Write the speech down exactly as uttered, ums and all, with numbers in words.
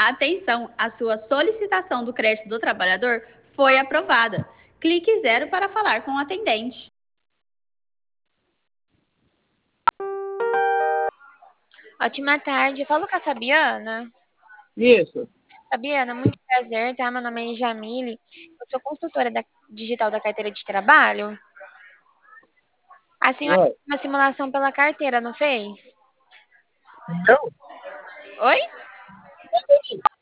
Atenção, a sua solicitação do crédito do trabalhador foi aprovada. Clique zero para falar com o atendente. Ótima tarde, eu falo com a Fabiana. Isso. Fabiana, muito prazer, tá? Meu nome é Jamile, eu sou consultora da- digital da carteira de trabalho. A senhora Oi. fez uma simulação pela carteira, não fez? Não, Oi? não entendi.